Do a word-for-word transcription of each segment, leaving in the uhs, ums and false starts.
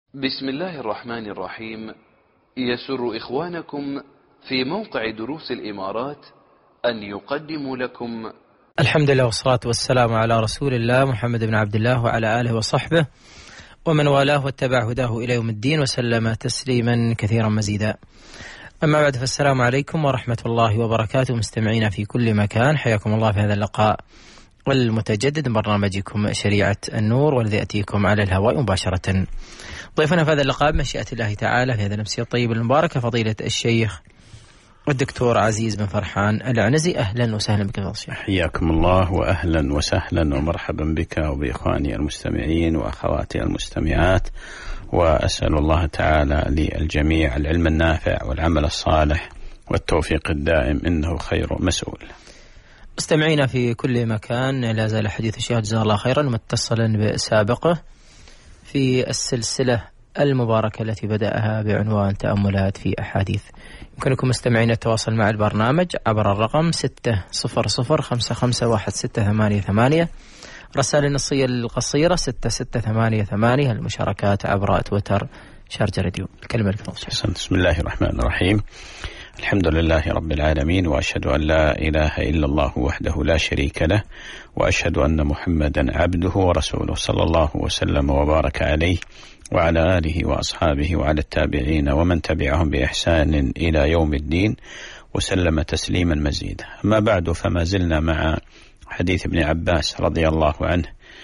بسم الله الرحمن الرحيم. يسر إخوانكم في موقع دروس الإمارات أن يقدموا لكم الحمد لله والصلاة والسلام على رسول الله محمد بن عبد الله وعلى آله وصحبه ومن والاه واتبع هداه إلى يوم الدين وسلم تسليما كثيرا مزيدا. أما بعد، فالسلام عليكم ورحمة الله وبركاته مستمعينا في كل مكان، حياكم الله في هذا اللقاء والمتجدد من برنامجكم شريعة النور، والذي يأتيكم على الهواء مباشرة. ضيفنا في هذا اللقاء بمشيئة الله تعالى في هذا الأمسية الطيبة المباركة فضيلة الشيخ والدكتور عزيز بن فرحان العنزي. أهلا وسهلا بك يا شيخ. حياكم الله وأهلا وسهلا ومرحبا بك وبإخواني المستمعين وأخواتي المستمعات، وأسأل الله تعالى للجميع العلم النافع والعمل الصالح والتوفيق الدائم، إنه خير مسؤول. مستمعينا في كل مكان، لا زال حديث الشيخ جزاه الله خيرا متصلا بسابقه في السلسلة المباركة التي بدأها بعنوان تأملات في أحاديث. يمكنكم مستمعين التواصل مع البرنامج عبر الرقم ستة صفر صفر خمسة خمسة واحد ستة ثمانية ثمانية، رسائل النصية القصيرة ستة ستة ثمانية ثمانية، المشاركات عبر تويتر شارجة راديو. الكلمة لك. بسم الله الرحمن الرحيم. الحمد لله رب العالمين، وأشهد أن لا إله إلا الله وحده لا شريك له، وأشهد أن محمدا عبده ورسوله صلى الله وسلم وبارك عليه وعلى آله وأصحابه وعلى التابعين ومن تبعهم بإحسان إلى يوم الدين وسلم تسليما مزيدا. أما بعد، فما زلنا مع حديث ابن عباس رضي الله عنه.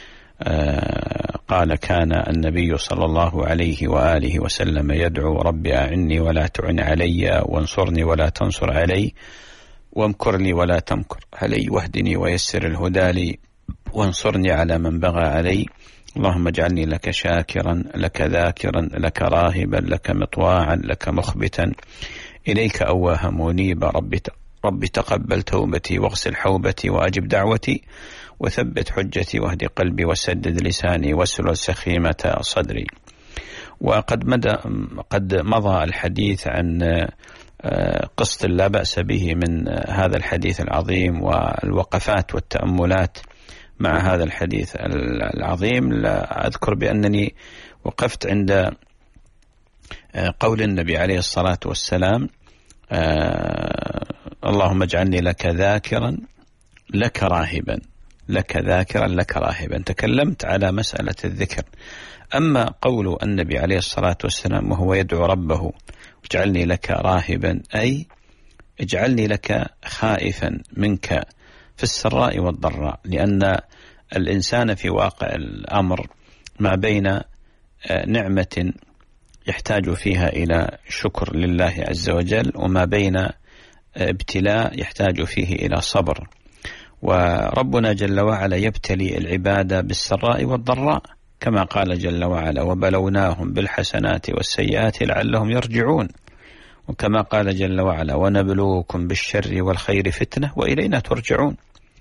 آه قال: كان النبي صلى الله عليه وآله وسلم يدعو: رب أعني ولا تعن علي، وانصرني ولا تنصر علي، وامكر لي ولا تمكر علي، واهدني ويسر الهدى لي، وانصرني على من بغى علي، اللهم اجعلني لك شاكرا لك ذاكرا لك راهبا لك مطواعا لك مخبتا إليك أواها منيبا، رب رب تقبل توبتي واغسل حوبتي وأجب دعوتي وثبت حجتي واهد قلبي وسدد لساني واسلل سخيمة صدري. وقد مدى قد مضى الحديث عن قسط لا بأس به من هذا الحديث العظيم والوقفات والتأملات مع هذا الحديث العظيم. لا أذكر بأنني وقفت عند قول النبي عليه الصلاة والسلام: اللهم اجعلني لك ذاكرا لك راهبا لك ذاكرا لك راهبا. تكلمت على مسألة الذكر. أما قول النبي عليه الصلاة والسلام وهو يدعو ربه: اجعلني لك راهبا، أي اجعلني لك خائفا منك في السراء والضراء، لأن الإنسان في واقع الأمر ما بين نعمة يحتاج فيها إلى شكر لله عز وجل، وما بين ابتلاء يحتاج فيه إلى صبر. وربنا جل وعلا يبتلي العبادة بالسراء والضراء، كما قال جل وعلا: وبلوناهم بالحسنات والسيئات لعلهم يرجعون، وكما قال جل وعلا: ونبلوكم بالشر والخير فتنة وإلينا ترجعون.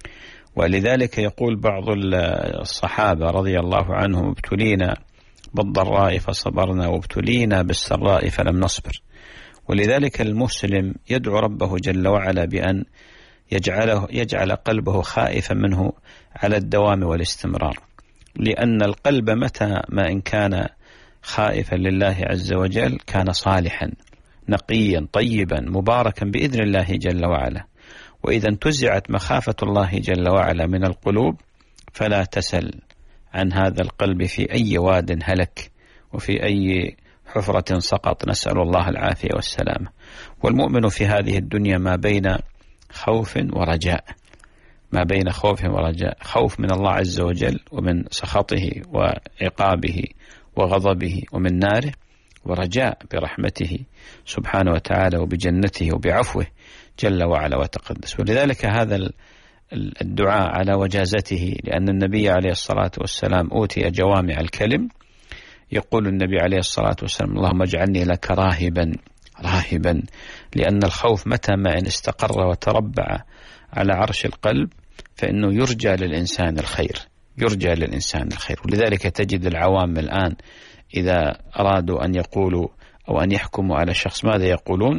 ولذلك يقول بعض الصحابة رضي الله عنهم: ابتلينا بالضراء فصبرنا وابتلينا بالسراء فلم نصبر. ولذلك المسلم يدعو ربه جل وعلا بأن يجعله يجعل قلبه خائفا منه على الدوام والاستمرار، لأن القلب متى ما إن كان خائفا لله عز وجل كان صالحا نقيا طيبا مباركا بإذن الله جل وعلا. وإذا انتزعت مخافة الله جل وعلا من القلوب فلا تسل عن هذا القلب في أي واد هلك وفي أي حفرة سقط، نسأل الله العافية والسلامة. والمؤمن في هذه الدنيا ما بين خوف ورجاء، ما بين خوف ورجاء، خوف من الله عز وجل ومن سخطه وعقابه وغضبه ومن ناره، ورجاء برحمته سبحانه وتعالى وبجنته وبعفوه جل وعلا وتقدس. ولذلك هذا الدعاء على وجازته، لأن النبي عليه الصلاة والسلام أوتي جوامع الكلم. يقول النبي عليه الصلاة والسلام: اللهم اجعلني لك راهبا راهبا، لأن الخوف متى ما إن استقر وتربع على عرش القلب فإنه يرجى للإنسان الخير، يرجى للإنسان الخير. ولذلك تجد العوام الآن إذا أرادوا أن يقولوا أو أن يحكموا على شخص ماذا يقولون؟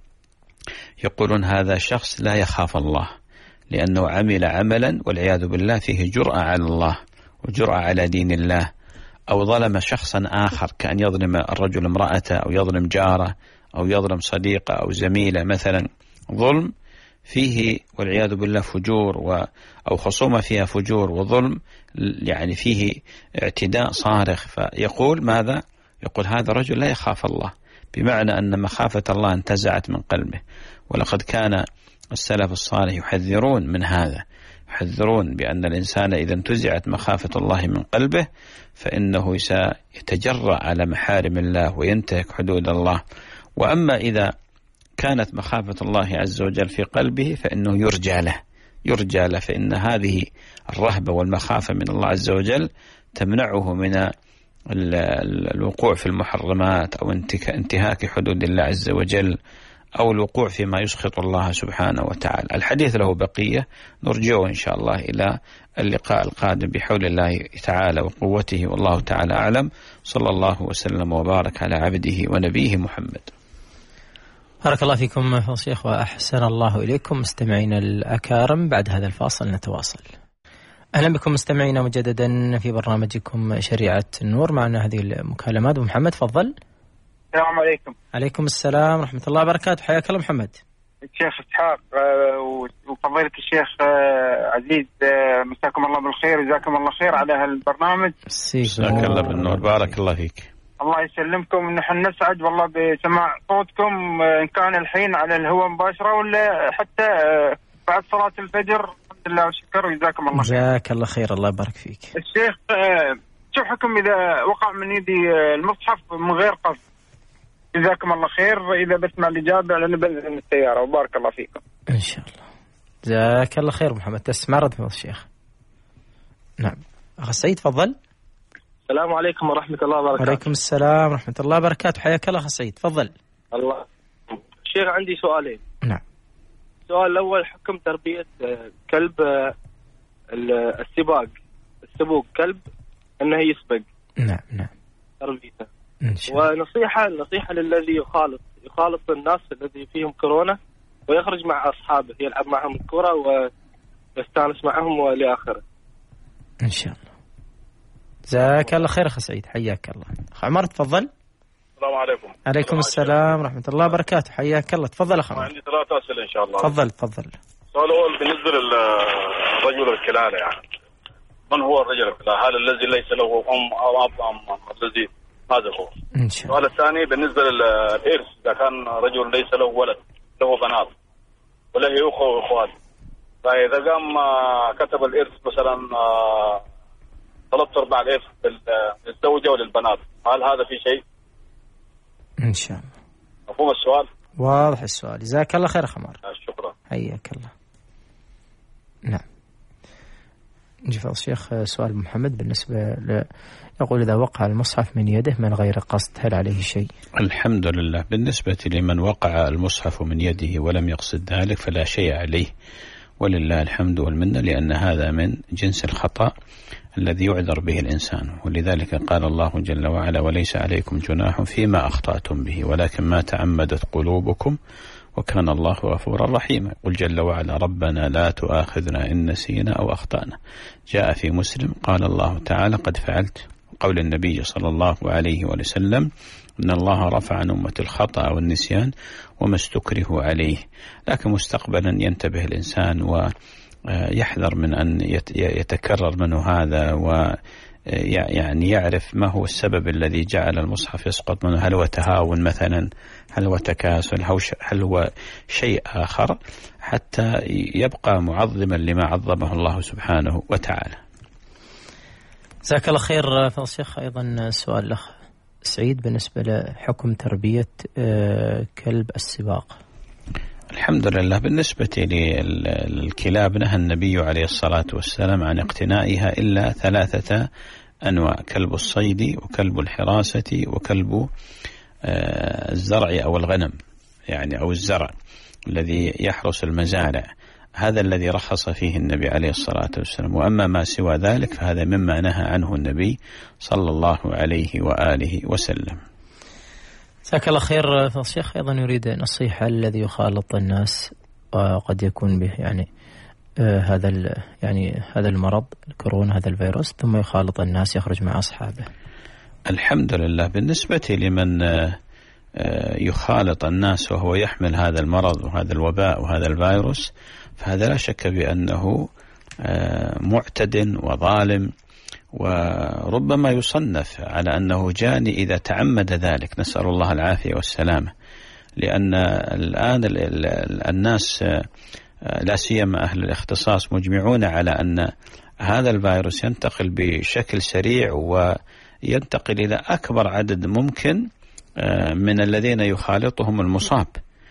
يقولون هذا شخص لا يخاف الله، لأنه عمل عملا والعياذ بالله فيه جرأة على الله وجرأة على دين الله، أو ظلم شخصا آخر، كأن يظلم الرجل امرأته أو يظلم جاره أو يظلم صديقه أو زميله مثلا، ظلم فيه والعياذ بالله فجور و أو خصومة فيها فجور وظلم، يعني فيه اعتداء صارخ، فيقول ماذا؟ يقول هذا رجل لا يخاف الله، بمعنى أن مخافة الله انتزعت من قلبه. ولقد كان السلف الصالح يحذرون من هذا، يحذرون بأن الإنسان إذا انتزعت مخافة الله من قلبه فإنه سيتجرأ على محارم الله وينتهك حدود الله. وأما إذا كانت مخافة الله عز وجل في قلبه فإنه يرجى له، يرجى له، فإن هذه الرهبة والمخافة من الله عز وجل تمنعه من الوقوع في المحرمات أو انتهاك حدود الله عز وجل أو الوقوع فيما يسخط الله سبحانه وتعالى. الحديث له بقية، نرجعه إن شاء الله إلى اللقاء القادم بحول الله تعالى وقوته، والله تعالى أعلم. صلى الله وسلم وبارك على عبده ونبيه محمد. بارك الله فيكم فضل الشيخ وأحسن الله إليكم. مستمعينا الأكارم، بعد هذا الفاصل نتواصل. أهلا بكم مستمعينا مجددا في برنامجكم شريعة النور. معنا هذه المكالمات. محمد تفضل. السلام عليكم. عليكم السلام ورحمة الله وبركاته. حياك الله محمد. الشيخ إسحاق وفضيلة الشيخ عزيز، مساكم الله بالخير، جزاكم الله خير على هالبرنامج. مساك الله بالنور، بارك الله فيك. الله يسلمكم. نحن نسعد والله بسماع صوتكم، إن كان الحين على الهواء مباشرة ولا حتى بعد صلاة الفجر. الحمد لله والشكر، وجزاكم الله خير. جزاك الله خير، الله يبارك فيك. الشيخ، شو حكم إذا وقع من يدي المصحف من غير قصد؟ جزاكم الله خير. إذا بسمع الإجابة على نبذ من السيارة، وبارك الله فيكم. إن شاء الله. جزاك الله خير محمد. تسمع رد من الشيخ. نعم أخ سعيد تفضل. السلام عليكم ورحمة الله وبركاته. وعليكم السلام ورحمة الله وبركاته. حياك الله أخ سعيد تفضل. الله. الشيخ عندي سؤالين. نعم. السؤال الأول، حكم تربية كلب السباق، السبوق، كلب أنه يسبق. نعم نعم. تربيته. ونصيحة نصيحة للذي يخالط يخالط الناس الذي فيهم كورونا ويخرج مع أصحابه يلعب معهم الكرة ويستانس معهم وإلى آخره. إن شاء الله. جزاك الله خير أخي سعيد، حياك الله. أخ عمر تفضل. السلام عليكم. عليكم السلام ورحمة الله وبركاته، حياك الله. تفضل أخ عمر. عندي ثلاثة أسئلة إن شاء الله. تفضل تفضل. السؤال الأول بالنسبة للرجل الكلالة، يعني من هو الرجل الكلالة؟ هل الذي ليس له أم أو أب أم الذي هذا هو؟ إن شاء الله. السؤال الثاني بالنسبة للإرث، إذا كان رجل ليس له ولد له بنات وله أخوة وأخوات، فإذا قام كتب الإرث مثلا ثلاثة أرباع الإرث للزوجة وللبنات، هل هذا في شيء؟ إن شاء الله. مفهوم السؤال؟ واضح السؤال. جزاك الله خير أخ عمر. شكرا. حياك الله. نعم. نجي فضل الشيخ سؤال محمد بالنسبة ل... يقول إذا وقع المصحف من يده من غير قصد هل عليه شيء؟ الحمد لله. بالنسبة لمن وقع المصحف من يده ولم يقصد ذلك فلا شيء عليه، ولله الحمد والمنة، لأن هذا من جنس الخطأ الذي يعذر به الإنسان، ولذلك قال الله جل وعلا: وليس عليكم جناح فيما أخطأتم به ولكن ما تعمدت قلوبكم وكان الله غفورا رحيما. قل جل وعلا: ربنا لا تؤاخذنا إن نسينا أو أخطأنا. جاء في مسلم قال الله تعالى: قد فعلت. قول النبي صلى الله عليه وسلم: إن الله رفع عن أمة الخطأ والنسيان وما استكرهوا عليه. لكن مستقبلا ينتبه الإنسان ويحذر من أن يتكرر منه هذا، ويعني يعرف ما هو السبب الذي جعل المصحف يسقط منه. هل هو تهاون مثلا؟ هل هو تكاسل؟ هل هو شيء آخر؟ حتى يبقى معظما لما عظمه الله سبحانه وتعالى. جزاك الله خير فضل الشيخ. أيضا سؤال الأخ سعيد بالنسبة لحكم تربية كلب السباق. الحمد لله. بالنسبة للكلاب نهى النبي عليه الصلاة والسلام عن اقتنائها إلا ثلاثة أنواع: كلب الصيد وكلب الحراسة وكلب الزرع أو الغنم، يعني أو الزرع الذي يحرس المزارع. هذا الذي رخص فيه النبي عليه الصلاة والسلام، وأما ما سوى ذلك فهذا مما نهى عنه النبي صلى الله عليه وآله وسلم. جزاك الله خير فضل الشيخ. أيضا يريد نصيحة الذي يخالط الناس وقد يكون به يعني آه هذا يعني هذا المرض الكورونا، هذا الفيروس، ثم يخالط الناس يخرج مع أصحابه. الحمد لله. بالنسبة لمن يخالط الناس وهو يحمل هذا المرض وهذا الوباء وهذا الفيروس، فهذا لا شك بأنه معتد وظالم، وربما يصنف على أنه جاني إذا تعمد ذلك، نسأل الله العافية والسلامة. لأن الآن الناس لا سيما أهل الاختصاص مجمعون على أن هذا الفيروس ينتقل بشكل سريع وينتقل إلى أكبر عدد ممكن من الذين يخالطهم المصاب.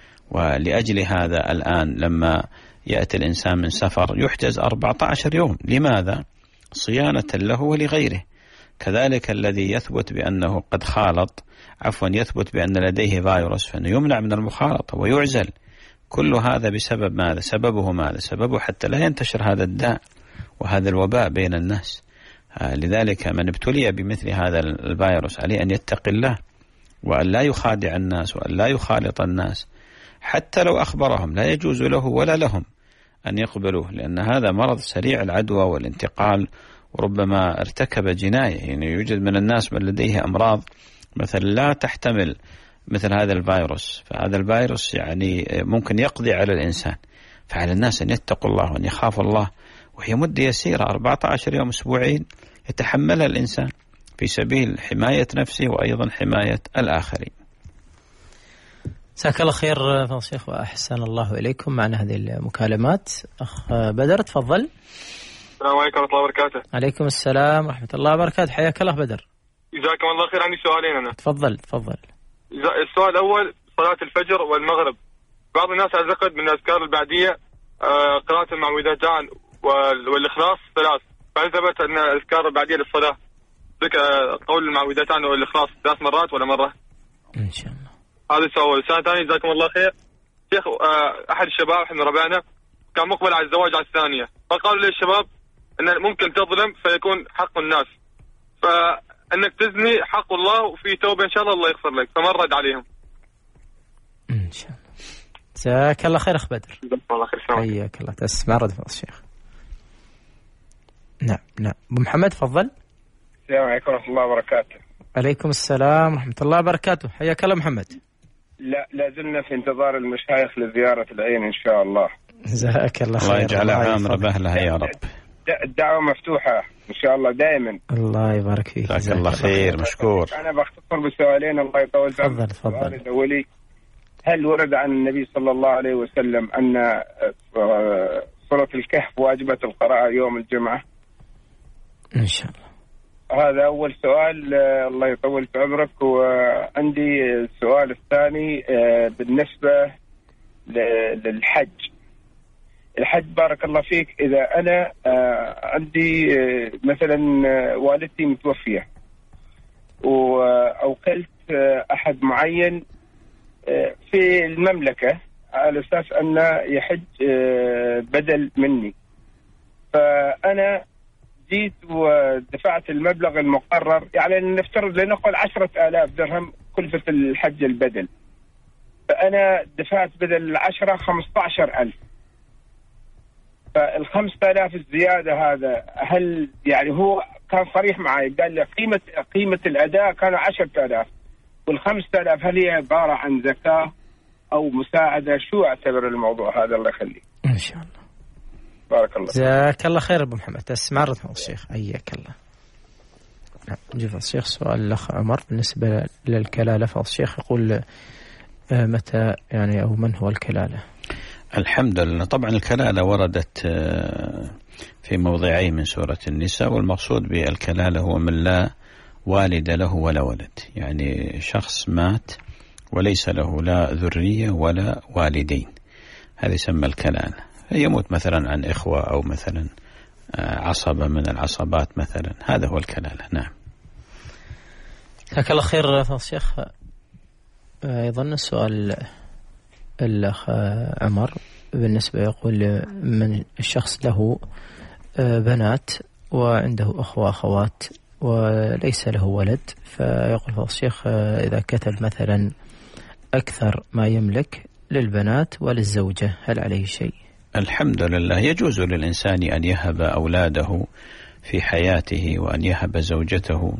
ولأجل هذا الآن لما يأتي الإنسان من سفر يحجز أربعة عشر يوم. لماذا؟ صيانة له ولغيره. كذلك الذي يثبت بأنه قد خالط عفوا يثبت بأن لديه فيروس فإنه يمنع من المخالطة ويعزل. كل هذا بسبب ماذا؟ سببه ماذا؟ سببه حتى لا ينتشر هذا الداء وهذا الوباء بين الناس. لذلك من ابتلي بمثل هذا الفيروس عليه أن يتقي الله وأن لا يخادع الناس وأن لا يخالط الناس، حتى لو أخبرهم لا يجوز له ولا لهم أن يقبلوه، لأن هذا مرض سريع العدوى والانتقال، وربما ارتكب جناية. يعني يوجد من الناس من لديه أمراض مثلا لا تحتمل مثل هذا الفيروس، فهذا الفيروس يعني ممكن يقضي على الإنسان. فعلى الناس أن يتقوا الله وأن يخافوا الله، وهي مدة يسيرة أربعة عشر يوم أسبوعين يتحملها الإنسان في سبيل حماية نفسه وأيضا حماية الآخرين. جزاك الله خير فضل الشيخ وأحسن الله إليكم. معنا هذه المكالمات. أخ بدر تفضل. السلام عليكم ورحمة الله وبركاته. عليكم السلام ورحمة الله وبركاته. حياك الله بدر. جزاكم الله خير. عندي سؤالين أنا. تفضل تفضل. السؤال الأول صلاة الفجر والمغرب، بعض الناس يعتقد من الأذكار البعدية قراءة المعوذتان والإخلاص ثلاث، فهل ثبت أن الأذكار البعدية للصلاة قول المعوذتان والإخلاص ثلاث مرات ولا مرة؟ إن شاء الله. هذا السؤال. السؤال الثاني جزاكم الله خير. شيخ أحد الشباب احنا ربعنا كان مقبل على الزواج على الثانية، فقالوا لي الشباب أن ممكن تظلم فيكون حق الناس، فأنك تزني حق الله وفي توبة إن شاء الله الله يغفر لك، فما رد عليهم. إن شاء الله. جزاك الله خير أخ بدر. جزاك الله خير. حياك الله. تسمع رد فضل الشيخ. نعم نعم. أبو محمد تفضل. السلام عليكم ورحمة الله وبركاته. عليكم السلام ورحمة الله وبركاته. حياك الله محمد. لا لا زلنا في انتظار المشايخ لزيارة العين إن شاء الله. جزاك الله خير. الله يجعلها عامرة بأهلها يا رب. الدعوة مفتوحة إن شاء الله دائما. الله يبارك فيك. جزاك الله خير. مشكور. أنا بختصر بسؤالين الله يطول بعمرك. تفضل تفضل. السؤال الأولي، هل ورد عن النبي صلى الله عليه وسلم أن سورة الكهف واجبة القراءة يوم الجمعة؟ إن شاء الله. هذا أول سؤال الله يطول في عمرك. وعندي السؤال الثاني بالنسبة للحج. الحج بارك الله فيك، إذا أنا عندي مثلا والدتي متوفية وأوكلت أحد معين في المملكة على أساس أنه يحج بدل مني، فأنا جيت ودفعت المبلغ المقرر، يعني نفترض لنقل عشرة آلاف درهم كلفة الحج البدل، فأنا دفعت بدل العشرة خمسة عشر ألف، فالخمسة آلاف الزيادة هذا هل يعني هو كان صريح معي قال لي قيمة قيمة الأداء كانوا عشرة آلاف، والخمسة آلاف هل هي عبارة عن زكاة أو مساعدة؟ شو أعتبر الموضوع هذا؟ الله يخليك. إن شاء الله. بارك الله. جزاك الله خير أبو محمد. تسمع رد الشيخ. حياك الله. نعم. نجيب الشيخ سؤال الأخ عمر بالنسبة للكلالة. فالشيخ يقول متى يعني أو من هو الكلالة؟ الحمد لله. طبعا الكلالة وردت في موضعين من سورة النساء، والمقصود بالكلالة هو من لا والد له ولا ولد، يعني شخص مات وليس له لا ذرية ولا والدين، هذا يسمى الكلالة. يموت مثلا عن إخوة أو مثلا عصبة من العصبات مثلا، هذا هو الكلالة. نعم. جزاك الله خير فضل الشيخ. أيضا السؤال الأخ عمر بالنسبة يقول من الشخص له بنات وعنده أخوة أخوات وليس له ولد، فيقول فضل الشيخ إذا كتب مثلا أكثر ما يملك للبنات وللزوجة هل عليه شيء؟ الحمد لله. يجوز للإنسان أن يهب أولاده في حياته وأن يهب زوجته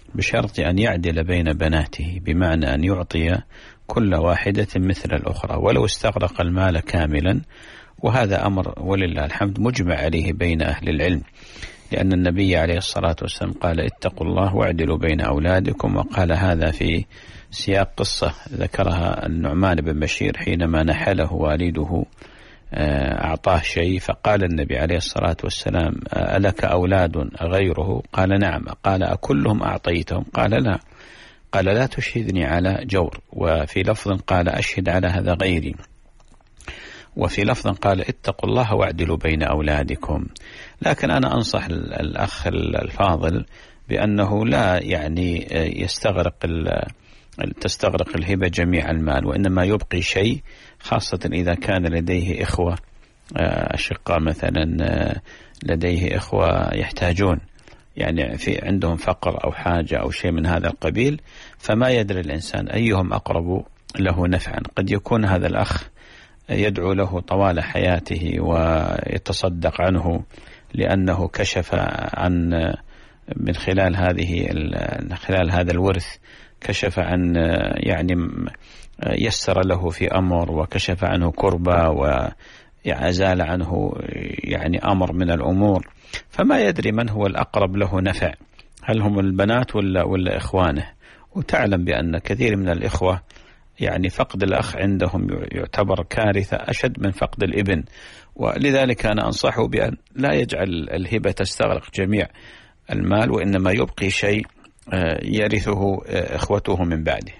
بشرط أن يعدل بين بناته، بمعنى أن يعطي كل واحدة مثل الأخرى ولو استغرق المال كاملا. وهذا أمر ولله الحمد مجمع عليه بين أهل العلم، لأن النبي عليه الصلاة والسلام قال اتقوا الله واعدلوا بين أولادكم، وقال هذا في سياق قصة ذكرها النعمان بن بشير حينما نحله والده أعطاه شيء، فقال النبي عليه الصلاة والسلام ألك أولاد غيره؟ قال نعم. قال أكلهم أعطيتهم؟ قال لا. قال لا تشهدني على جور. وفي لفظ قال أشهد على هذا غيري. وفي لفظ قال اتقوا الله واعدلوا بين أولادكم. لكن أنا أنصح الأخ الفاضل بأنه لا يعني يستغرق تستغرق الهبة جميع المال، وإنما يبقي شيء، خاصة إذا كان لديه إخوة أشقاء مثلا، لديه إخوة يحتاجون، يعني في عندهم فقر أو حاجة أو شيء من هذا القبيل، فما يدري الإنسان أيهم أقرب له نفعا. قد يكون هذا الأخ يدعو له طوال حياته ويتصدق عنه لأنه كشف عن من خلال هذه من خلال هذا الورث كشف عن يعني يسر له في أمر، وكشف عنه كربة، وأزال عنه يعني أمر من الأمور، فما يدري من هو الأقرب له نفع، هل هم البنات ولا ولا إخوانه. وتعلم بأن كثير من الإخوة يعني فقد الأخ عندهم يعتبر كارثة أشد من فقد الابن، ولذلك أنا أنصحه بأن لا يجعل الهبة تستغرق جميع المال، وإنما يبقي شيء يرثه إخوته من بعده.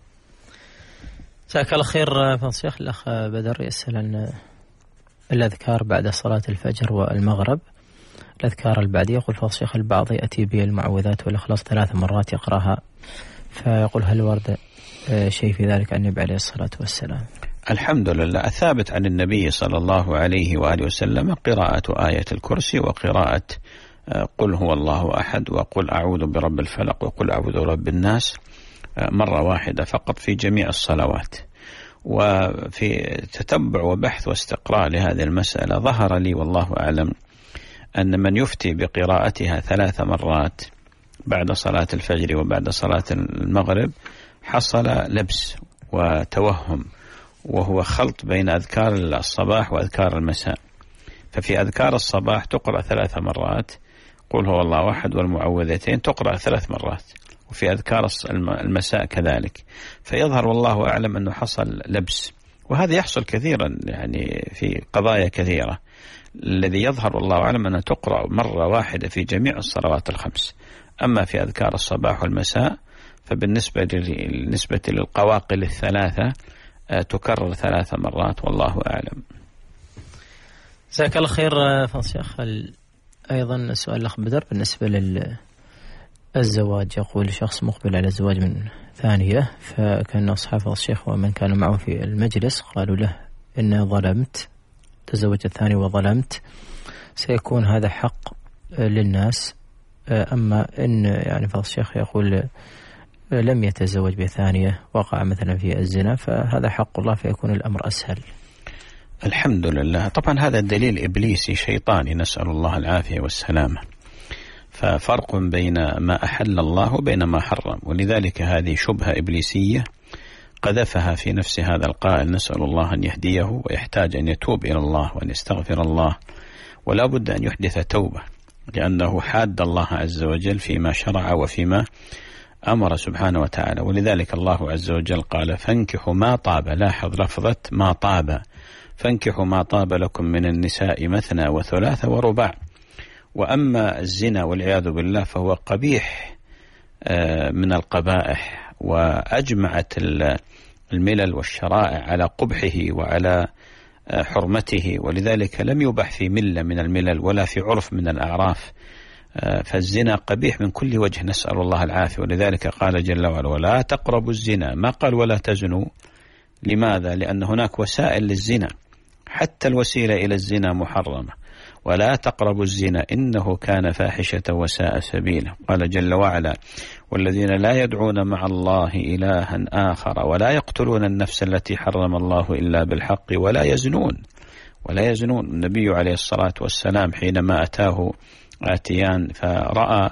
جزاك الله خير فضل الشيخ. الأخ بدر يسأل عن الأذكار بعد صلاة الفجر والمغرب، الأذكار البعدية. يقول فضل الشيخ البعض يأتي بالمعوذات والإخلاص ثلاث مرات يقرأها، فيقول هل ورد شيء في ذلك عن النبي عليه الصلاة والسلام؟ الحمد لله، الثابت عن النبي صلى الله عليه وآله وسلم قراءة آية الكرسي، وقراءة قل هو الله أحد، وقل أعوذ برب الفلق، وقل أعوذ برب الناس مرة واحدة فقط في جميع الصلوات. وفي تتبع وبحث واستقراء لهذه المسألة ظهر لي والله أعلم أن من يفتي بقراءتها ثلاث مرات بعد صلاة الفجر وبعد صلاة المغرب حصل لبس وتوهم، وهو خلط بين أذكار الصباح وأذكار المساء. ففي أذكار الصباح تقرأ ثلاث مرات قل هو الله أحد والمعوذتين تقرأ ثلاث مرات، وفي أذكار المساء كذلك. فيظهر والله أعلم أنه حصل لبس، وهذا يحصل كثيرا يعني في قضايا كثيرة. الذي يظهر والله أعلم أنها تقرأ مرة واحدة في جميع الصلوات الخمس. أما في أذكار الصباح والمساء فبالنسبة بالنسبة للقواقل الثلاثة تكرر ثلاث مرات والله أعلم. جزاك الله خير فضل الشيخ. أيضا سؤال الأخ بدر بالنسبة للزواج، يقول شخص مقبل على الزواج من ثانية، فكان أصحاب الشيخ ومن كان معه في المجلس قالوا له إن ظلمت، تزوج الثاني وظلمت، سيكون هذا حق للناس. أما إن يعني فضل الشيخ يقول لم يتزوج بثانية، وقع مثلا في الزنا، فهذا حق الله، فيكون الأمر أسهل. الحمد لله. طبعا هذا دليل إبليسي شيطاني، نسأل الله العافية والسلامة. ففرق بين ما أحل الله وبين ما حرم، ولذلك هذه شبهة إبليسية قذفها في نفس هذا القائل، نسأل الله أن يهديه، ويحتاج أن يتوب إلى الله وأن يستغفر الله، ولا بد أن يحدث توبة، لأنه حاد الله عز وجل فيما شرع وفيما أمر سبحانه وتعالى. ولذلك الله عز وجل قال فانكحوا ما طاب، لاحظ لفظة ما طاب، فانكحوا ما طاب لكم من النساء مثنى وثلاث ورباع. وأما الزنا والعياذ بالله فهو قبيح من القبائح، وأجمعت الملل والشرائع على قبحه وعلى حرمته، ولذلك لم يبح في ملة من الملل ولا في عرف من الأعراف. فالزنا قبيح من كل وجه، نسأل الله العافية. ولذلك قال جل وعلا ولا تقربوا الزنا، ما قال ولا تزنوا. لماذا؟ لأن هناك وسائل للزنا، حتى الوسيلة إلى الزنا محرمة. ولا تقربوا الزنا إنه كان فاحشة وساء سبيلا. قال جل وعلا والذين لا يدعون مع الله إلها آخر ولا يقتلون النفس التي حرم الله إلا بالحق ولا يزنون ولا يزنون. النبي عليه الصلاة والسلام حينما أتاه آتيان فرأى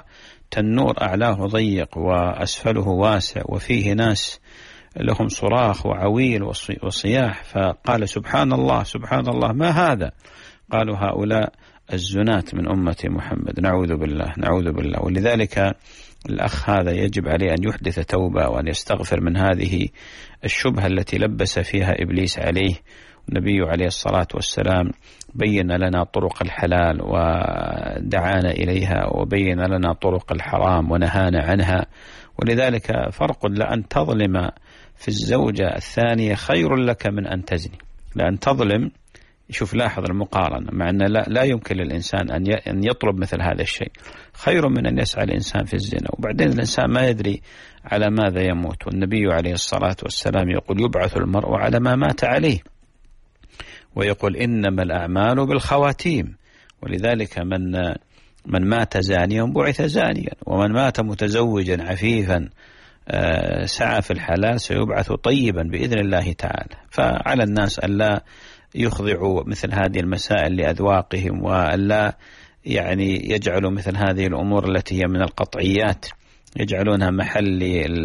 تنور أعلاه ضيق وأسفله واسع وفيه ناس لهم صراخ وعويل وصياح، فقال سبحان الله سبحان الله ما هذا؟ قالوا هؤلاء الزنات من أمة محمد، نعوذ بالله نعوذ بالله. ولذلك الأخ هذا يجب عليه أن يحدث توبة وأن يستغفر من هذه الشبهة التي لبس فيها إبليس عليه. النبي عليه الصلاة والسلام بين لنا طرق الحلال ودعانا إليها، وبين لنا طرق الحرام ونهانا عنها. ولذلك فرق، لأن تظلم في الزوجة الثانية خير لك من أن تزني. لأن تظلم، شوف لاحظ المقارنة، مع أن لا, لا يمكن للإنسان أن يطلب مثل هذا الشيء، خير من أن يسعى الإنسان في الزنا. وبعدين الإنسان ما يدري على ماذا يموت، والنبي عليه الصلاة والسلام يقول يبعث المرء على ما مات عليه، ويقول إنما الأعمال بالخواتيم. ولذلك من من مات زانيا بعث زانيا، ومن مات متزوجا عفيفا سعى في الحلال سيبعث طيبا بإذن الله تعالى. فعلى الناس أن لا يخضعوا مثل هذه المسائل لأذواقهم، وأن لا يعني يجعلوا مثل هذه الأمور التي هي من القطعيات يجعلونها محل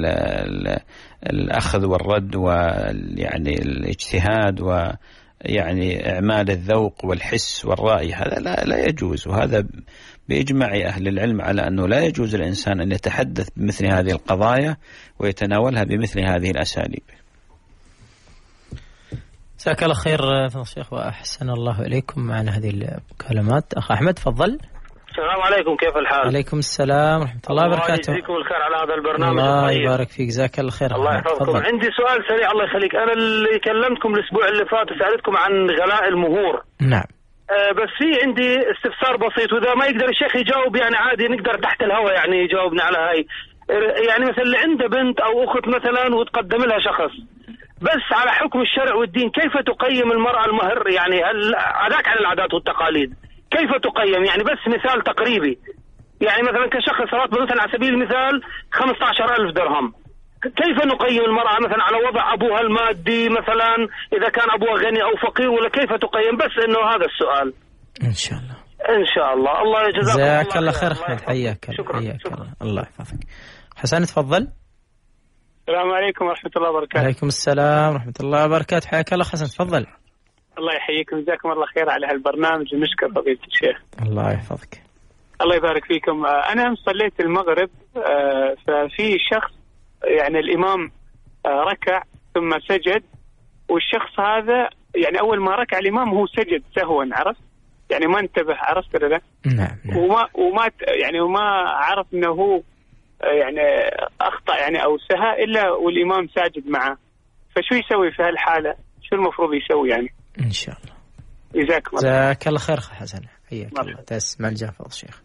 الأخذ والرد ويعني الاجتهاد ويعني إعمال الذوق والحس والرأي. هذا لا, لا يجوز، وهذا بإجماع أهل العلم على أنه لا يجوز الإنسان أن يتحدث بمثل هذه القضايا ويتناولها بمثل هذه الأساليب. جزاك الله خير فضل الشيخ وأحسن الله إليكم. معنا هذه المكالمات. أخ أحمد تفضل. السلام عليكم، كيف الحال؟ عليكم السلام ورحمة الله وبركاته. الله يجزيكم الخير على هذا البرنامج. الله يبارك فيك، جزاك الله خير. الله يحفظكم. عندي سؤال سريع الله يخليك. أنا اللي كلمتكم الأسبوع اللي فات وسألتكم عن غلاء المهور. نعم. أه بس في عندي استفسار بسيط، وإذا ما يقدر الشيخ يجاوب يعني عادي نقدر تحت الهواء يعني يجاوبنا على هاي. يعني مثلا اللي عنده بنت أو أخت مثلا وتقدم لها شخص، بس على حكم الشرع والدين كيف تقيم المرأة المهر؟ يعني هذاك على العادات والتقاليد كيف تقيم؟ يعني بس مثال تقريبي، يعني مثلا كشخص راتبه مثلا على سبيل المثال خمسة عشر ألف درهم، كيف نقيم المرأة مثلا على وضع أبوها المادي مثلا، إذا كان أبوها غني أو فقير، ولا كيف تقيم؟ بس إنه هذا السؤال. إن شاء الله إن شاء الله. الله يجزاك جزاك الله خير. حياك حياك الله. الله يحفظك. حسن تفضل. السلام عليكم ورحمة الله وبركاته. عليكم السلام ورحمة الله وبركاته. حياك الله حسن تفضل. الله يحييكم، جزاكم الله خير على هالبرنامج، ونشكر فضيلة الشيخ. الله يحفظك. الله يبارك فيكم. أنا صليت المغرب، ففي شخص يعني الإمام ركع ثم سجد، والشخص هذا يعني أول ما ركع الإمام هو سجد سهوا، عرفت؟ يعني ما انتبه، عرفت ولا لا؟ نعم. وما وما يعني وما عرف إنه هو يعني أخطأ يعني أو سهى إلا والإمام ساجد معه. فشو يسوي في هالحالة؟ شو المفروض يسوي يعني؟ إن شاء الله. جزاكم الله. جزاك الله خير حسن. حياك الله. تسمع الجافظ الشيخ.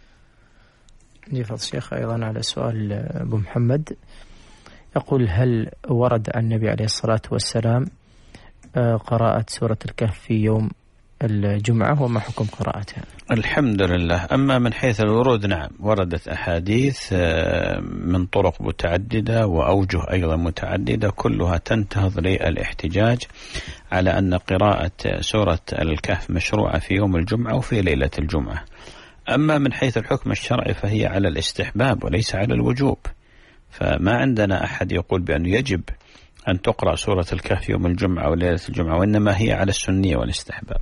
جافظ الشيخ أيضا على سؤال أبو محمد، يقول هل ورد عن النبي عليه الصلاة والسلام قراءة سورة الكهف في يوم الجمعة، وما حكم قراءتها؟ الحمد لله. أما من حيث الورود، نعم وردت أحاديث من طرق متعددة وأوجه أيضا متعددة، كلها تنتهض للاحتجاج على أن قراءة سورة الكهف مشروعة في يوم الجمعة وفي ليلة الجمعة. أما من حيث الحكم الشرعي فهي على الاستحباب وليس على الوجوب، فما عندنا أحد يقول بأنه يجب أن تقرأ سورة الكهف يوم الجمعة وليلة الجمعة، وإنما هي على السنية والاستحباب.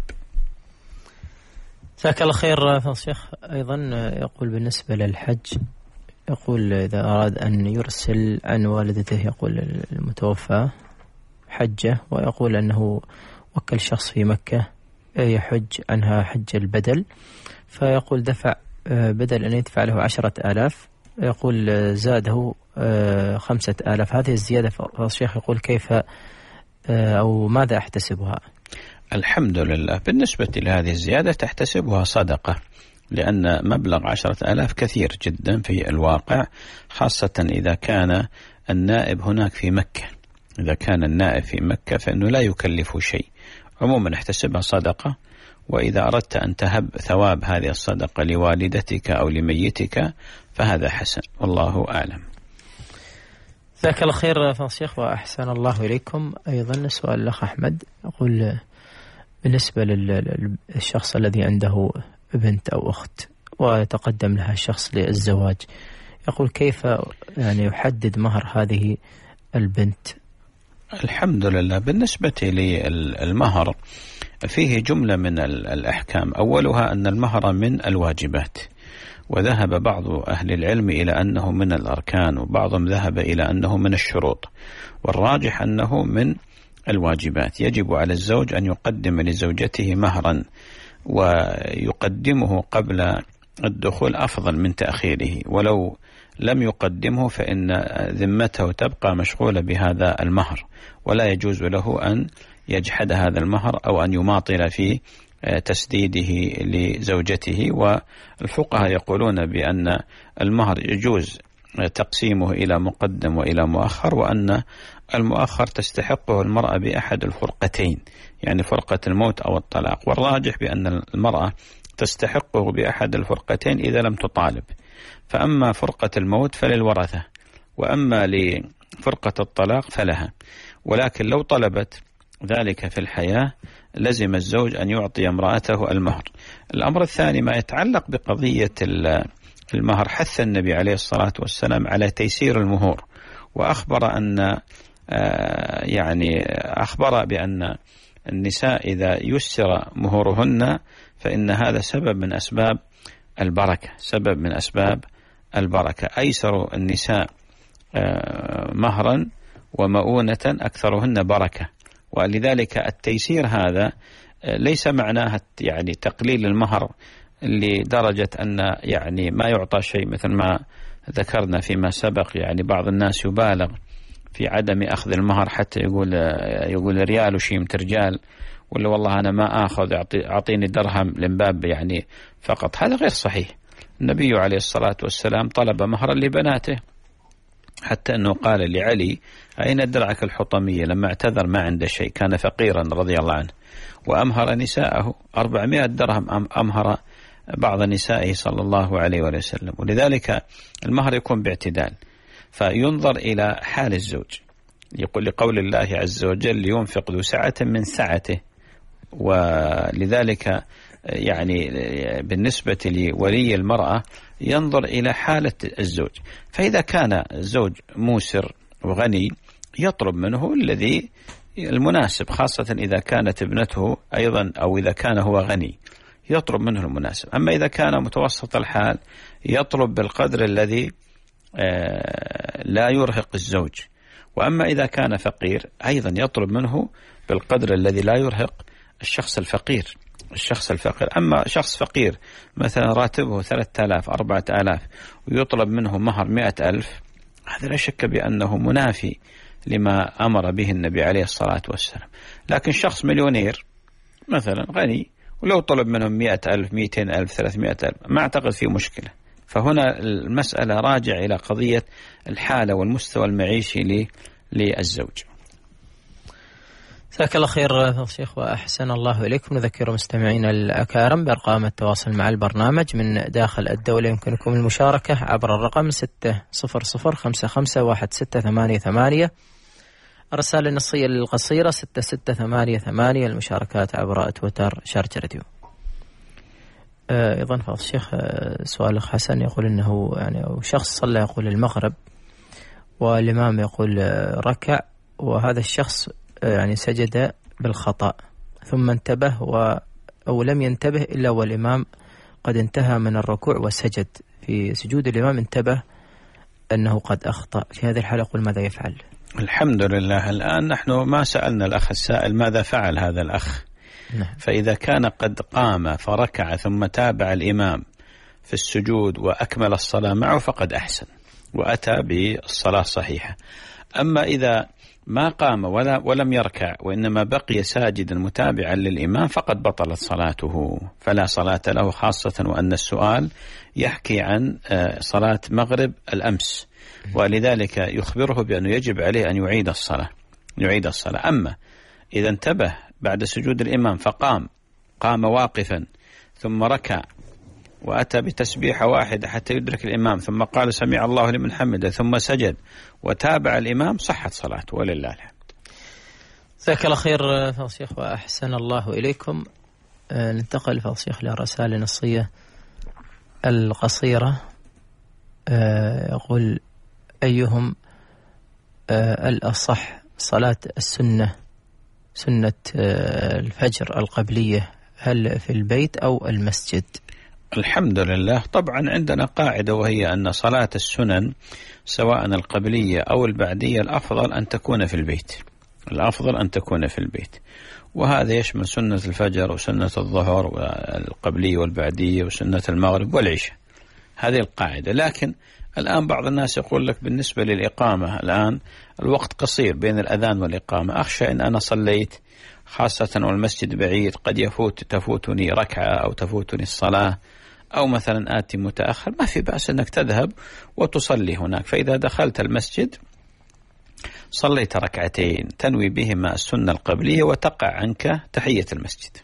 جزاك الله خير فضل الشيخ. أيضا يقول بالنسبة للحج، يقول إذا أراد أن يرسل عن والدته، يقول المتوفى حجة، ويقول أنه وكل شخص في مكة يحج عنها حج البدل، فيقول دفع بدل أن يدفع له عشرة آلاف، يقول زاده خمسة آلاف. هذه الزيادة فضل الشيخ يقول كيف أو ماذا أحتسبها؟ الحمد لله. بالنسبة لهذه الزيادة تحتسبها صدقة، لأن مبلغ عشرة آلاف كثير جدا في الواقع، خاصة إذا كان النائب هناك في مكة. إذا كان النائب في مكة فإنه لا يكلف شيء. عموما احتسبها صدقة، وإذا أردت أن تهب ثواب هذه الصدقة لوالدتك أو لميتك فهذا حسن، والله أعلم. جزاك الله خير فضل الشيخ وأحسن الله إليكم. أيضا سؤال الأخ أحمد، يقول بالنسبة للشخص الذي عنده بنت أو أخت ويتقدم لها الشخص للزواج، يقول كيف يعني يحدد مهر هذه البنت؟ الحمد لله، بالنسبة للمهر فيه جملة من الأحكام، أولها أن المهر من الواجبات، وذهب بعض أهل العلم إلى أنه من الأركان، وبعضهم ذهب إلى أنه من الشروط، والراجح أنه من الواجبات. يجب على الزوج أن يقدم لزوجته مهرا، ويقدمه قبل الدخول أفضل من تأخيره، ولو لم يقدمه فإن ذمته تبقى مشغولة بهذا المهر، ولا يجوز له أن يجحد هذا المهر أو أن يماطل في تسديده لزوجته. والفقهاء يقولون بأن المهر يجوز تقسيمه إلى مقدم وإلى مؤخر، وأن المؤخر تستحقه المرأة بأحد الفرقتين، يعني فرقة الموت أو الطلاق، والراجح بأن المرأة تستحقه بأحد الفرقتين إذا لم تطالب. فأما فرقة الموت فللورثة، وأما لفرقة الطلاق فلها، ولكن لو طلبت ذلك في الحياة لزم الزوج أن يعطي امرأته المهر. الأمر الثاني ما يتعلق بقضية المهر، حث النبي عليه الصلاة والسلام على تيسير المهور، وأخبر أن يعني أخبر بأن النساء إذا يسر مهورهن فإن هذا سبب من أسباب البركة، سبب من أسباب البركة. أيسر النساء مهرا ومؤونة أكثرهن بركة، ولذلك التيسير هذا ليس معناه يعني تقليل المهر لدرجة أن يعني ما يعطى شيء، مثل ما ذكرنا فيما سبق. يعني بعض الناس يبالغ في عدم أخذ المهر حتى يقول يقول ريال وشيمة رجال، ولا والله أنا ما أخذ، أعطيني درهم لمباب يعني فقط. هذا غير صحيح. النبي عليه الصلاة والسلام طلب مهرا لبناته، حتى أنه قال لعلي أين درعك الحطمية لما اعتذر ما عنده شيء، كان فقيرا رضي الله عنه، وأمهر نساءه أربعمائة درهم أمهر بعض نسائه صلى الله عليه وسلم. ولذلك المهر يكون باعتدال، فينظر إلى حال الزوج. يقول لقول الله عز وجل لينفق ذو سعة من سعته، ولذلك يعني بالنسبة لولي المرأة ينظر إلى حالة الزوج، فإذا كان الزوج موسر وغني يطلب منه الذي المناسب، خاصة إذا كانت ابنته أيضا أو إذا كان هو غني يطلب منه المناسب. أما إذا كان متوسط الحال يطلب بالقدر الذي لا يرهق الزوج، وأما إذا كان فقير أيضا يطلب منه بالقدر الذي لا يرهق الشخص الفقير الشخص الفقير. أما شخص فقير مثلا راتبه ثلاثة آلاف أربعة آلاف ويطلب منه مهر مئة ألف، هذا لا شك بأنه منافي لما أمر به النبي عليه الصلاة والسلام. لكن شخص مليونير مثلا غني ولو طلب منهم مئة ألف مئتين ألف ثلاثمائة ألف ما أعتقد فيه مشكلة. فهنا المسألة راجع إلى قضية الحالة والمستوى المعيشي للزوج. جزاك الله خير شيخ وأحسن الله إليكم. نذكر مستمعينا الأكارم بأرقام التواصل مع البرنامج من داخل الدولة، يمكنكم المشاركة عبر الرقم ستة صفر صفر خمسة خمسة واحد ستة ثمانية ثمانية، الرسالة النصية القصيرة ستة ستة ثمانية ثمانية، المشاركات عبر تويتر شارجة راديو. أيضا فضل الشيخ سؤال حسن يقول إنه يعني شخص صلى يقول المغرب والإمام يقول ركع، وهذا الشخص يعني سجد بالخطأ ثم انتبه و أو لم ينتبه إلا والإمام قد انتهى من الركوع وسجد. في سجود الإمام انتبه أنه قد أخطأ، في هذه الحالة يقول ماذا يفعل؟ الحمد لله الآن نحن ما سألنا الأخ السائل ماذا فعل هذا الأخ. نعم. فإذا كان قد قام فركع ثم تابع الإمام في السجود وأكمل الصلاة معه فقد أحسن وأتى بالصلاة صحيحة. أما إذا ما قام ولا ولم يركع وإنما بقي ساجدا متابعا للإمام فقد بطلت صلاته، فلا صلاة له، خاصة وأن السؤال يحكي عن صلاة مغرب الأمس، ولذلك يخبره بأنه يجب عليه أن يعيد الصلاة يعيد الصلاة. أما إذا انتبه بعد سجود الإمام فقام قام واقفا ثم ركع وأتى بتسبيحة واحدة حتى يدرك الإمام ثم قال سمع الله لمن حمده ثم سجد وتابع الإمام صحت صلاته ولله الحمد. جزاك الله خير فضل الشيخ وأحسن الله إليكم. ننتقل فضل الشيخ لرسالة نصية القصيرة يقول أيهم الأصح صلاة السنة سنة الفجر القبلية هل في البيت أو المسجد؟ الحمد لله. طبعا عندنا قاعدة وهي أن صلاة السنن سواء القبلية أو البعدية الأفضل أن تكون في البيت، الأفضل أن تكون في البيت، وهذا يشمل سنة الفجر وسنة الظهر والقبلية والبعدية وسنة المغرب والعشاء، هذه القاعدة. لكن الآن بعض الناس يقول لك بالنسبة للإقامة الآن الوقت قصير بين الأذان والإقامة، أخشى أن أنا صليت خاصة والمسجد بعيد قد يفوت تفوتني ركعة أو تفوتني الصلاة أو مثلا آتي متأخر، ما في بأس أنك تذهب وتصلي هناك، فإذا دخلت المسجد صليت ركعتين تنوي بهما السنة القبلية وتقع عنك تحية المسجد.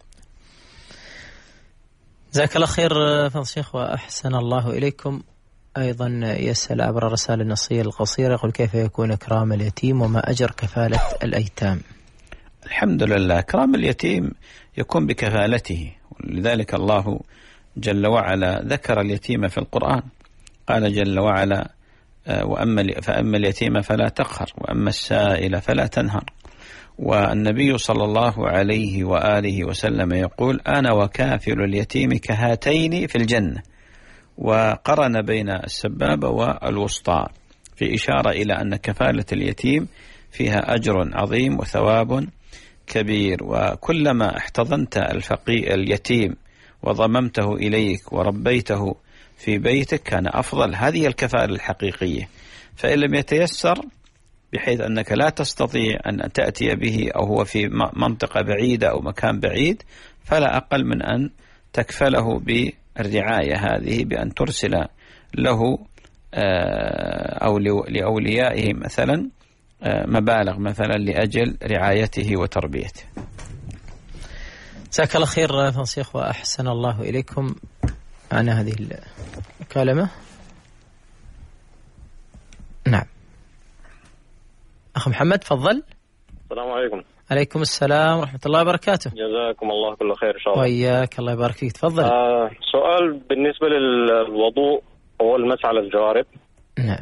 جزاك الله خير فضل الشيخ وأحسن الله إليكم. أيضا يسأل عبر الرسالة النصية القصيرة يقول كيف يكون إكرام اليتيم وما أجر كفالة الأيتام؟ الحمد لله، إكرام اليتيم يكون بكفالته، ولذلك الله جل وعلا ذكر اليتيم في القرآن، قال جل وعلا وأما فأما اليتيم فلا تقهر وأما السائل فلا تنهر. والنبي صلى الله عليه وآله وسلم يقول أنا وكافل اليتيم كهاتين في الجنة، وقرن بين السبابة والوسطى في إشارة إلى أن كفالة اليتيم فيها أجر عظيم وثواب كبير، وكلما احتضنت الفقير اليتيم وضممته إليك وربيته في بيتك كان أفضل. هذه الكفالة الحقيقية. فإن لم يتيسر بحيث أنك لا تستطيع أن تأتي به أو هو في منطقة بعيدة أو مكان بعيد، فلا أقل من أن تكفله بالرعاية هذه بأن ترسل له أو لأوليائه مثلا مبالغ مثلا لأجل رعايته وتربيته. جزاك الله خير فضل الشيخ وأحسن الله إليكم. معنا هذه المكالمة. نعم أخ محمد تفضل. السلام عليكم. عليكم السلام ورحمة الله وبركاته. جزاكم الله كل خير إن شاء الله. وإياك الله يبارك فيك. تفضل. آه سؤال بالنسبة للوضوء هو المسح على الجوارب. نعم.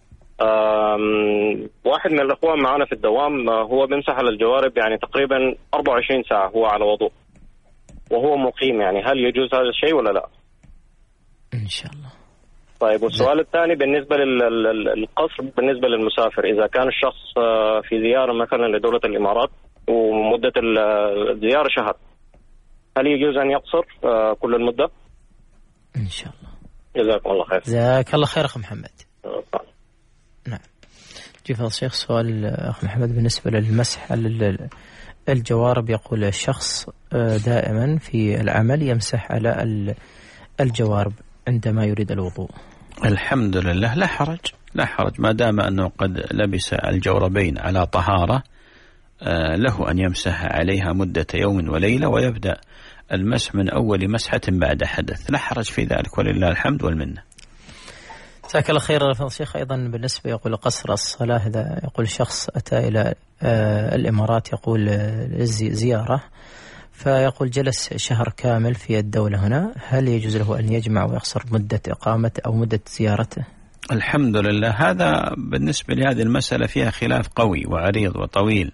واحد من الأخوان معنا في الدوام هو بيمسح على الجوارب يعني تقريبا أربعة وعشرين ساعة هو على وضوء وهو مقيم، يعني هل يجوز هذا الشيء ولا لا؟ إن شاء الله. طيب والسؤال الثاني بالنسبة للقصر بالنسبة للمسافر، إذا كان الشخص في زيارة مثلا لدولة الإمارات ومدة الزيارة شهر، هل يجوز أن يقصر كل المدة؟ إن شاء الله. جزاكم الله خير. جزاك الله خير أخ محمد. نعم. جيف الشيخ سؤال أخ محمد بالنسبة للمسح على الجوارب، يقول الشخص دائما في العمل يمسح على الجوارب عندما يريد الوضوء. الحمد لله لا حرج، لا حرج ما دام أنه قد لبس الجوربين على طهارة له أن يمسح عليها مدة يوم وليلة ويبدأ المسح من أول مسحة بعد حدث، لا حرج في ذلك ولله الحمد والمنة. جزاك الله خير فضل الشيخ. أيضا بالنسبة يقول قصر الصلاة، إذا يقول شخص أتى إلى الإمارات يقول زيارة فيقول جلس شهر كامل في الدولة هنا، هل يجوز له أن يجمع ويقصر مدة إقامته أو مدة زيارته؟ الحمد لله. هذا بالنسبة لهذه المسألة فيها خلاف قوي وعريض وطويل،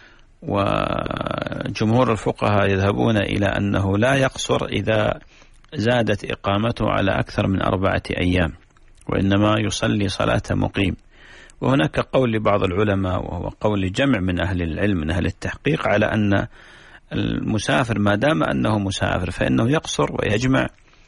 وجمهور الفقهاء يذهبون إلى أنه لا يقصر إذا زادت إقامته على أكثر من أربعة أيام، وإنما يصلي صلاة مقيم. وهناك قول لبعض العلماء وهو قول جمع من أهل العلم من أهل التحقيق على أن المسافر ما دام أنه مسافر فإنه يقصر ويجمع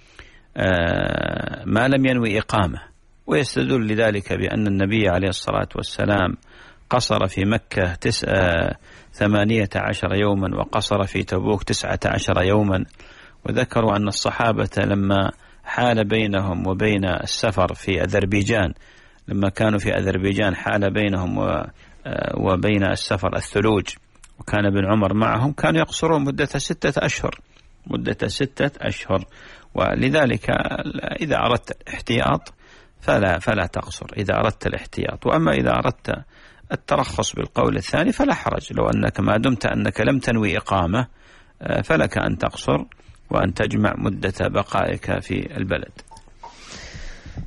ما لم ينوي إقامة، ويستدل لذلك بأن النبي عليه الصلاة والسلام قصر في مكة تسعة ثمانية عشر يوما وقصر في تبوك تسعة عشر يوما، وذكروا أن الصحابة لما حال بينهم وبين السفر في أذربيجان، لما كانوا في أذربيجان حال بينهم وبين السفر الثلوج وكان ابن عمر معهم، كانوا يقصرون مدة ستة أشهر مدة ستة أشهر. ولذلك إذا أردت الاحتياط فلا فلا تقصر إذا أردت الاحتياط. وأما إذا أردت الترخص بالقول الثاني فلا حرج، لو أنك ما دمت أنك لم تنوي إقامة فلك أن تقصر وأن تجمع مدة بقائك في البلد.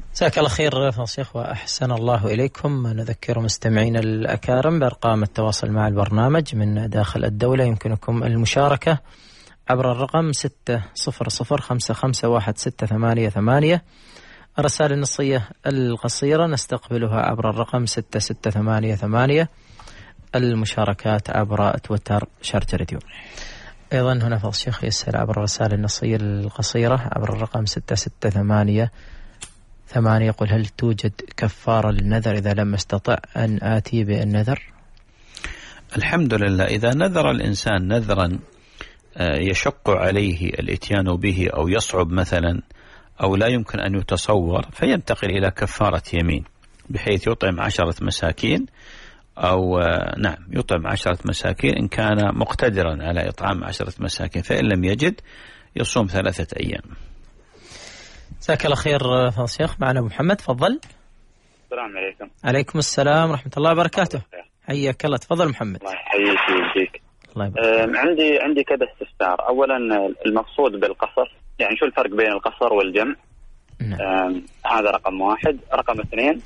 جزاك الله خير فضل الشيخ وأحسن الله إليكم. نذكر مستمعين الأكارم بأرقام التواصل مع البرنامج من داخل الدولة. يمكنكم المشاركة عبر الرقم ستة صفر صفر خمسة خمسة واحد ستة ثمانية ثمانية. الرسائل النصية القصيرة نستقبلها عبر الرقم ستة ستة ثمانية ثمانية. المشاركات عبر تويتر شارجة راديو. أيضا هنا فضل الشيخ يسأل عبر الرسائل النصية القصيرة عبر الرقم ستة ستة ثمانية ثمانية، يقول هل توجد كفارة للنذر إذا لم استطع أن آتي بالنذر؟ الحمد لله، إذا نذر الإنسان نذرا يشق عليه الإتيان به أو يصعب مثلا أو لا يمكن أن يتصور، فينتقل إلى كفارة يمين بحيث يطعم عشرة مساكين، أو نعم يطعم عشرة مساكين إن كان مقتدرا على إطعام عشرة مساكين، فإن لم يجد يصوم ثلاثة أيام. جزاك الله خير فضل الشيخ. معنا أبو محمد، تفضل. السلام عليكم. عليكم السلام ورحمة الله وبركاته. حياك الله، تفضل محمد. الله يحييك ويجزيك. الله يبارك. عندي عندي كذا استفسار. أولا المقصود بالقصر، يعني شو الفرق بين القصر والجمع؟ نعم. هذا رقم واحد. رقم اثنين،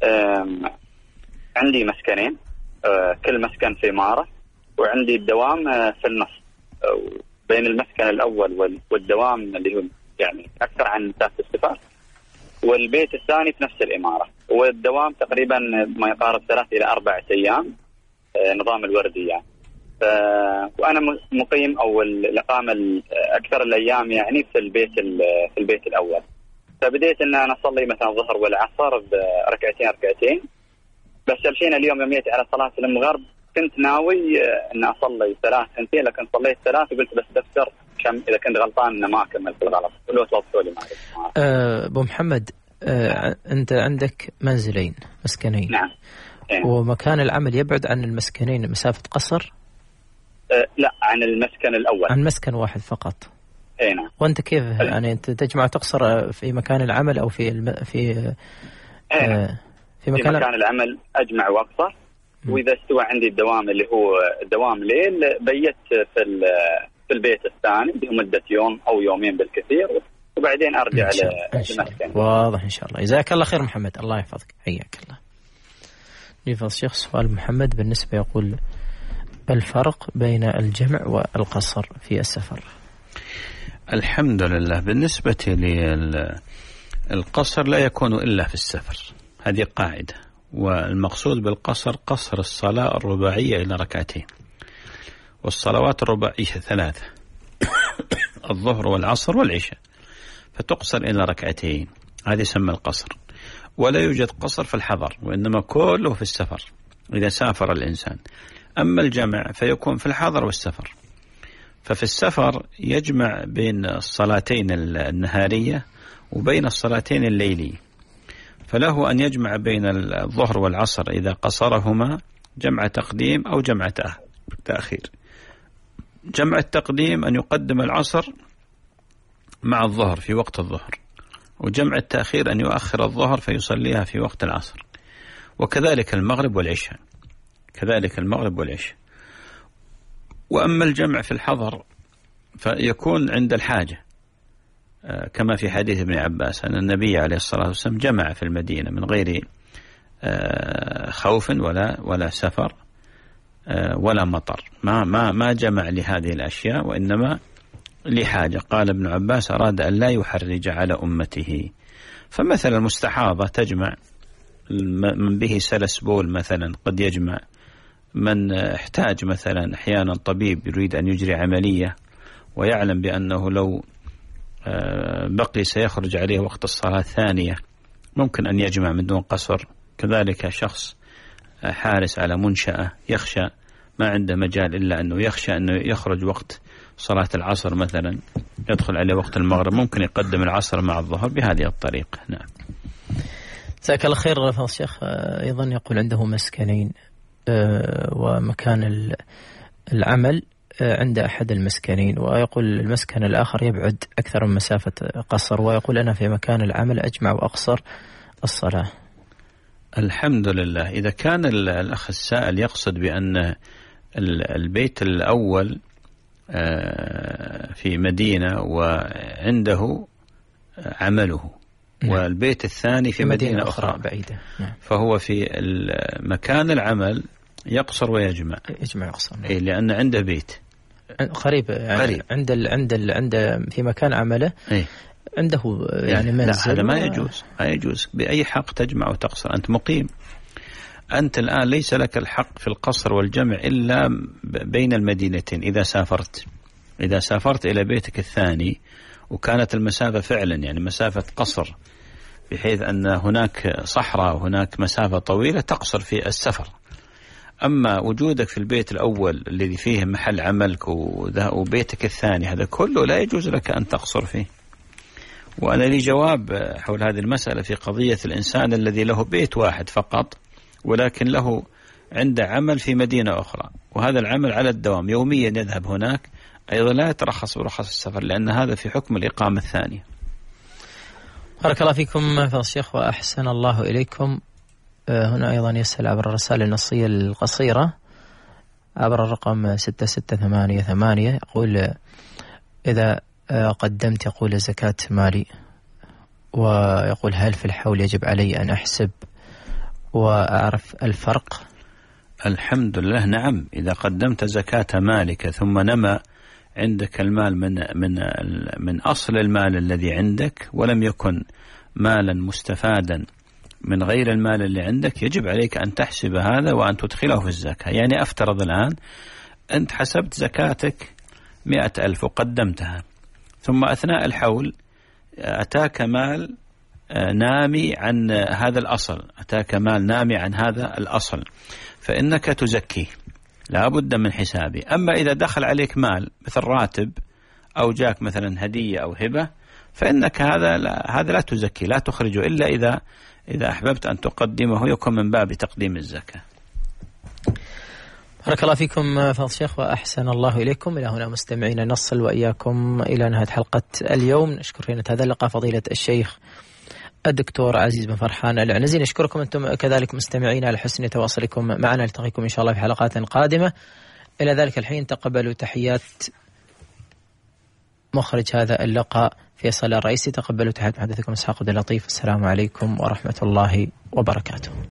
عندي مسكنين، كل مسكن في إمارة، وعندي الدوام في النص بين المسكن الأول والدوام اللي هو يعني أكثر عن مسافة السفر، والبيت الثاني في نفس الإمارة، والدوام تقريبا ما يقارب ثلاث إلى أربعة أيام، نظام الوردي يعني. وأنا مقيم أو الإقامة أكثر الأيام يعني في البيت في البيت الأول. فبديت إن أنا أصلي مثلا الظهر والعصر بركعتين ركعتين، بس الحين اليوم يوم جيت على صلاة المغرب كنت ناوي إن أصلي ثلاث سنتين، لكن صليت ثلاث وقلت بس دفتر كم إذا كنت غلطان إن ما أكملت الغلط. ولو توصلوا لي معلش. أبو محمد، أه أنت عندك منزلين مسكنين. نعم. إيه. ومكان العمل يبعد عن المسكنين مسافة قصر؟ أه لا، عن المسكن الأول. عن مسكن واحد فقط. اي نعم. وأنت كيف يعني أنت تجمع تقصر في مكان العمل أو في الم... في أه في مكان, في مكان العمل أجمع وأقصر، وإذا استوى عندي الدوام اللي هو الدوام ليل بيت في في البيت الثاني لمدة يوم أو يومين بالكثير، وبعدين أرجع للمسكن. واضح إن شاء الله. جزاك الله خير محمد، الله يحفظك. حياك الله. نفضل الشيخ سؤال محمد بالنسبة يقول الفرق بين الجمع والقصر في السفر. الحمد لله، بالنسبة للقصر لا يكون إلا في السفر، هذه قاعدة. والمقصود بالقصر قصر الصلاة الرباعية إلى ركعتين، والصلوات الرباعية ثلاثة الظهر والعصر والعشاء، فتقصر إلى ركعتين، هذه يسمى القصر. ولا يوجد قصر في الحضر، وإنما كله في السفر إذا سافر الإنسان. أما الجمع فيكون في الحضر والسفر. ففي السفر يجمع بين الصلاتين النهارية وبين الصلاتين الليلية، فله أن يجمع بين الظهر والعصر إذا قصرهما جمع تقديم أو جمع تأخير. جمع التقديم أن يقدم العصر مع الظهر في وقت الظهر، وجمع التأخير أن يؤخر الظهر فيصليها في وقت العصر، وكذلك المغرب والعشاء، كذلك المغرب والعشاء. وأما الجمع في الحضر فيكون عند الحاجة، كما في حديث ابن عباس أن النبي عليه الصلاة والسلام جمع في المدينة من غير خوف ولا ولا سفر ولا مطر، ما ما ما جمع لهذه الأشياء، وإنما لحاجة. قال ابن عباس أراد أن لا يحرج على أمته. فمثلا المستحاضة تجمع، من به سلس بول مثلا قد يجمع، من احتاج مثلا أحيانا طبيب يريد أن يجري عملية ويعلم بأنه لو بقي سيخرج عليه وقت الصلاة الثانية ممكن أن يجمع من دون قصر. كذلك شخص حارس على منشأة يخشى ما عنده مجال إلا أنه يخشى أنه يخرج وقت صلاة العصر مثلا، يدخل عليه وقت المغرب، ممكن يقدم العصر مع الظهر بهذه الطريقة. نعم. جزاك الله خير فضل الشيخ. أيضا يقول عنده مسكنين ومكان العمل عند أحد المسكنين، ويقول المسكن الآخر يبعد أكثر من مسافة قصر، ويقول أنا في مكان العمل أجمع وأقصر الصلاة. الحمد لله. إذا كان الأخ السائل يقصد بأن البيت الأول في مدينة وعنده عمله، والبيت الثاني في مدينة, مدينة أخرى بعيدة. نعم. فهو في مكان العمل يقصر ويجمع. يجمع يقصر. إيه لأن عنده بيت قريب يعني قريب. عند ال عند ال عند في مكان عمله. إيه؟ عنده يعني منزل. لا هذا ما يجوز، ما يجوز بأي حق تجمع وتقصر. أنت مقيم، أنت الآن ليس لك الحق في القصر والجمع إلا بين المدينتين. إذا سافرت إذا سافرت إلى بيتك الثاني وكانت المسافة فعلا يعني مسافة قصر، بحيث أن هناك صحراء وهناك مسافة طويلة، تقصر في السفر. أما وجودك في البيت الأول الذي فيه محل عملك وبيتك الثاني، هذا كله لا يجوز لك أن تقصر فيه. وأنا لي جواب حول هذه المسألة في قضية الإنسان الذي له بيت واحد فقط ولكن له عنده عمل في مدينة أخرى، وهذا العمل على الدوام يوميا يذهب هناك، أيضا لا يترخص برخص السفر، لأن هذا في حكم الإقامة الثانية. بارك الله فيكم فضل الشيخ وأحسن الله إليكم. هنا أيضا يسأل عبر الرسالة النصية القصيرة عبر الرقم ستة ستة ثمانية ثمانية، يقول إذا قدمت يقول زكاة مالي، ويقول هل في الحول يجب علي أن أحسب وأعرف الفرق؟ الحمد لله نعم، إذا قدمت زكاة مالك ثم نمى عندك المال من من من أصل المال الذي عندك ولم يكن مالا مستفادا من غير المال اللي عندك، يجب عليك أن تحسب هذا وأن تدخله في الزكاة. يعني أفترض الآن أنت حسبت زكاتك مئة ألف وقدمتها، ثم أثناء الحول أتاك مال نامي عن هذا الأصل، أتاك مال نامي عن هذا الأصل، فإنك تزكيه، لا بد من حسابه. أما إذا دخل عليك مال مثل راتب أو جاك مثلا هدية أو هبة، فإنك هذا لا, هذا لا تزكي، لا تخرجه إلا إذا إذا أحببت أن تقدمه، يكون من باب تقديم الزكاة. بارك الله فيكم فضل الشيخ وأحسن الله إليكم. إلى هنا مستمعين نصل وإياكم إلى نهاية حلقة اليوم. نشكر في هذا اللقاء فضيلة الشيخ الدكتور عزيز بن فرحان العنزي. نشكركم أنتم كذلك مستمعين على حسن تواصلكم معنا. نلتقيكم إن شاء الله في حلقات قادمة. إلى ذلك الحين تقبلوا تحيات مخرج هذا اللقاء فيصل الرئيسي. تقبلوا تحيات محدثكم إسحاق عبد اللطيف. السلام عليكم ورحمة الله وبركاته.